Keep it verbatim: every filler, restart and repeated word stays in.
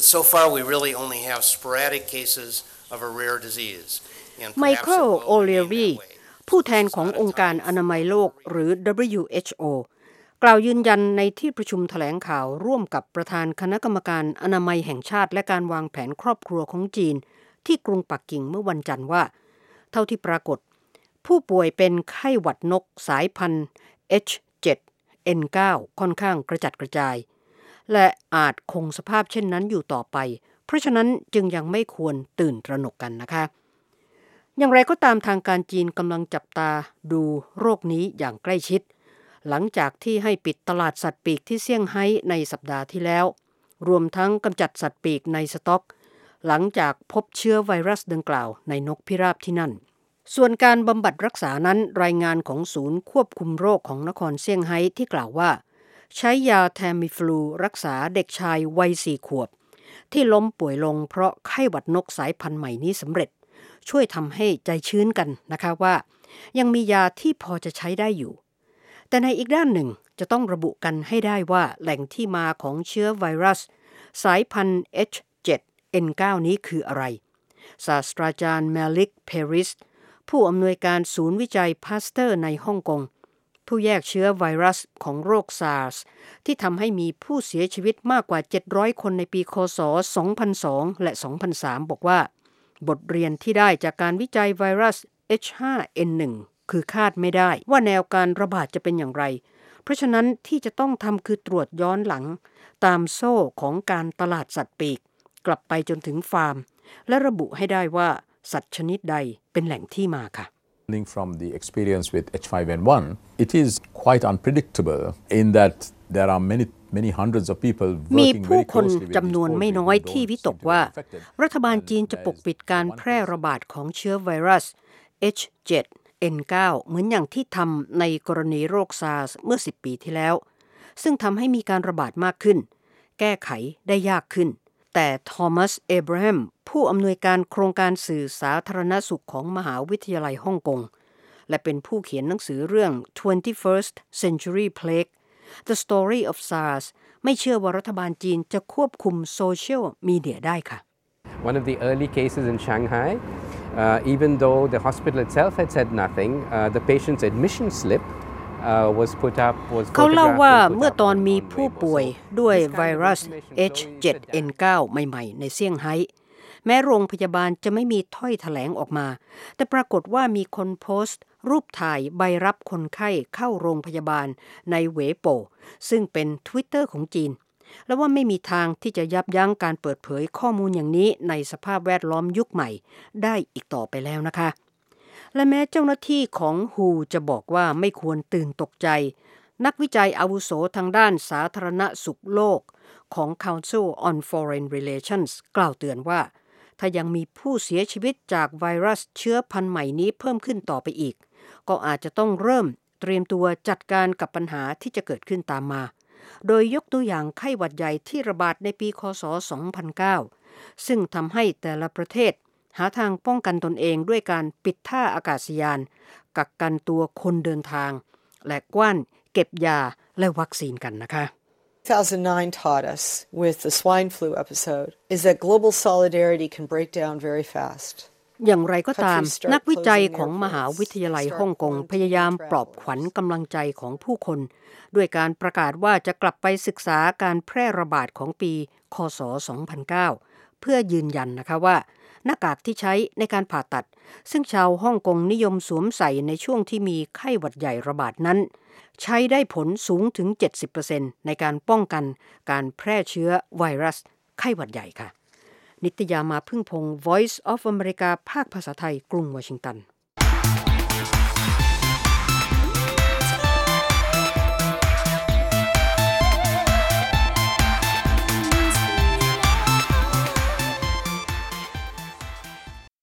So far we really only have sporadic cases of a rare disease. ไมเคิล โอเลรีผู้แทนขององค์การอนามัยโลกหรือ ดับเบิลยู เอช โอ กล่าวยืนยันในที่ประชุมแถลงข่าวร่วมกับประธานคณะกรรมการอนามัยแห่งชาติและการวางแผนครอบครัวของจีนที่กรุงปักกิ่งเมื่อวันจันทร์ว่าเท่าที่ปรากฏผู้ป่วยเป็นไข้หวัดนกสายพันธุ์ เอช เซเว่น เอ็น ไนน์ ค่อนข้างกระจัดกระจายและอาจคงสภาพเช่นนั้นอยู่ต่อไปเพราะฉะนั้นจึงยังไม่ควรตื่นตระหนกกันนะคะอย่างไรก็ตามทางการจีนกำลังจับตาดูโรคนี้อย่างใกล้ชิดหลังจากที่ให้ปิดตลาดสัตว์ปีกที่เซี่ยงไฮ้ในสัปดาห์ที่แล้วรวมทั้งกำจัดสัตว์ปีกในสต็อกหลังจากพบเชื้อไวรัสดังกล่าวในนกพิราบที่นั่นส่วนการบำบัดรักษานั้นรายงานของศูนย์ควบคุมโรคของนครเซี่ยงไฮ้ที่กล่าวว่าใช้ยาแทมิฟลูรักษาเด็กชายวัยสี่ขวบที่ล้มป่วยลงเพราะไข้หวัดนกสายพันธุ์ใหม่นี้สำเร็จช่วยทำให้ใจชื้นกันนะคะว่ายังมียาที่พอจะใช้ได้อยู่แต่ในอีกด้านหนึ่งจะต้องระบุกันให้ได้ว่าแหล่งที่มาของเชื้อไวรัสสายพันธุ์ เอช เซเว่น เอ็น ไนน์ นี้คืออะไรศาสตราจารย์แมลิกเพริสผู้อำนวยการศูนย์วิจัยพาสเตอร์ในฮ่องกงผู้แยกเชื้อไวรัสของโรค SARS ที่ทำให้มีผู้เสียชีวิตมากกว่าเจ็ดร้อยคนในปีค.ศ. สองพันสองและสองพันสามบอกว่าบทเรียนที่ได้จากการวิจัยไวรัส เอช ไฟว์ เอ็น วัน คือคาดไม่ได้ว่าแนวการระบาดจะเป็นอย่างไรเพราะฉะนั้นที่จะต้องทำคือตรวจย้อนหลังตามโซ่ของการตลาดสัตว์ปีกกลับไปจนถึงฟาร์มและระบุให้ได้ว่าสัตว์ชนิดใดเป็นแหล่งที่มาค่ะ From the experience with เอช ไฟว์ เอ็น วัน it is quite unpredictable in that there are many many hundreds of people มีผู้คนจำนวนไม่น้อยที่วิตกว่ารัฐบาลจีนจะปกปิดการแพร่ระบาดของเชื้อไวรัส เอช เซเว่น เอ็น ไนน์ เหมือนอย่างที่ทำในกรณีโรค SARS เมื่อสิบปีที่แล้วซึ่งทำให้มีการระบาดมากขึ้นแก้ไขได้ยากขึ้นแต่ทอมัส เอบราฮัมผู้อำนวยการโครงการสื่อสาธารณสุขของมหาวิทยาลัยฮ่องกงและเป็นผู้เขียนหนังสือเรื่อง twenty-first Century Plague The Story of SARS ไม่เชื่อว่ารัฐบาลจีนจะควบคุมโซเชียลมีเดียได้ค่ะ One of the early cases in Shanghai, uh, even though the hospital itself had said nothing, uh, the patient's admission slipเขาเล่าว่าเมื่อตอนมีผู้ป่วยด้วยไวรัส เอช เซเว่น เอ็น ไนน์ ใหม่ๆในเซี่ยงไฮ้แม้โรงพยาบาลจะไม่มีถ้อยแถลงออกมาแต่ปรากฏว่ามีคนโพสต์รูปถ่ายใบรับคนไข้เข้าโรงพยาบาลในเหวโป่ซึ่งเป็น Twitter ของจีนและว่าไม่มีทางที่จะยับยั้งการเปิดเผยข้อมูลอย่างนี้ในสภาพแวดล้อมยุคใหม่ได้อีกต่อไปแล้วนะคะและแม้เจ้าหน้าที่ของ ดับเบิลยู เอช โอ จะบอกว่าไม่ควรตื่นตกใจนักวิจัยอาวุโสทางด้านสาธารณสุขโลกของ Council on Foreign Relations กล่าวเตือนว่าถ้ายังมีผู้เสียชีวิตจากไวรัสเชื้อพันธุ์ใหม่นี้เพิ่มขึ้นต่อไปอีกก็อาจจะต้องเริ่มเตรียมตัวจัดการกับปัญหาที่จะเกิดขึ้นตามมาโดยยกตัวอย่างไข้หวัดใหญ่ที่ระบาดในปีค.ศ. สองพันเก้าซึ่งทำให้แต่ละประเทศหาทางป้องกันตนเองด้วยการปิดท่าอากาศยานกักกันตัวคนเดินทางและกว้านเก็บยาและวัคซีนกันนะคะ two thousand nine taught us with the swine flu episode is that global solidarity can break down very fast อย่างไรก็ตามนักวิจัยของมหาวิทยาลัยฮ่องกงพยายามปลอบขวัญกำลังใจของผู้คนด้วยการประกาศว่าจะกลับไปศึกษาการแพร่ระบาดของปีค.ศ. สองพันเก้าเพื่อยืนยันนะคะว่าหน้ากากที่ใช้ในการผ่าตัดซึ่งชาวฮ่องกงนิยมสวมใส่ในช่วงที่มีไข้หวัดใหญ่ระบาดนั้นใช้ได้ผลสูงถึง เจ็ดสิบเปอร์เซ็นต์ ในการป้องกันการแพร่เชื้อไวรัสไข้หวัดใหญ่ค่ะนิตยามาพึ่งพงศ์ Voice of America ภาคภาษาไทยกรุงวอชิงตัน